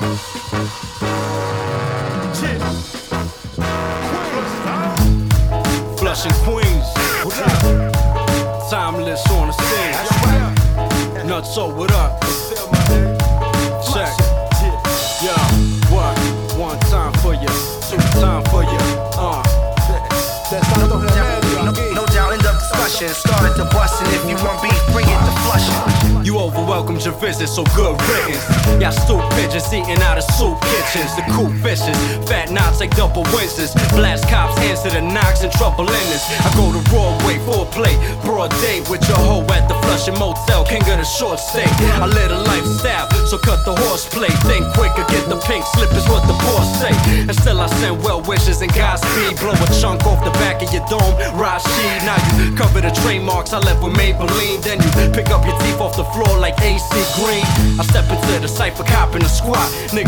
Flushing Queens, timeless on the scene. Nutso, what up? Check. Yo, what? One time for you, two time for you. No doubt in the discussion. Started to bustin'. If you want beef, bring it to Flushing. You overwhelmed your visit, so good riddance. Y'all stoop pigeons eating out of soup kitchens. The cool fishes, fat knots like double Windsors. Blast cops, answer the knocks and trouble in this. I go to Broadway for a play, broad day with your hoe at the Flushing Motel, king of the short stay. I live a lifestyle, so cut the horseplay. Think quicker, get the pink slip is what the boss say. And still I send well wishes and Godspeed. Blow a chunk off the back of your dome, Rashid. Now you cover the trademarks I left with Maybelline. Then you pick up your teeth off the floor like AC Green. I step into the cypher, cop in the squat. Nigga